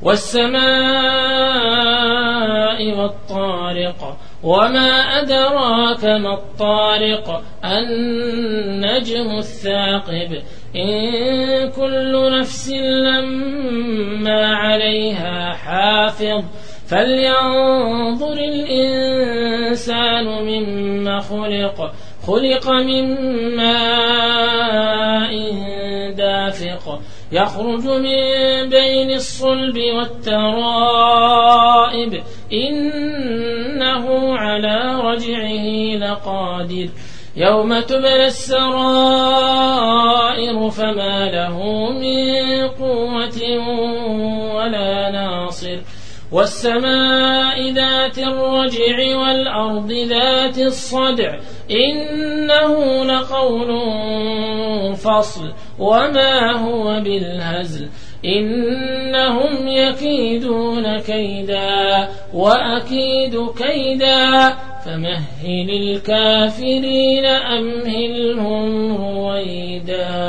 والسماء والطارق وما أدراك ما الطارق النجم الثاقب إن كل نفس لما عليها حافظ فلينظر الإنسان مما خلق من ماء دافق يخرج من بين الصلب والترائب إنه على رجعه لقادر يوم تبلى السرائر فما له من قوة ولا ناصر والسماء ذات الرجع والأرض ذات الصدع إنه لقول فصل وما هو بالهزل إنهم يكيدون كيدا وأكيد كيدا فمهل الكافرين أمهلهم رويدا.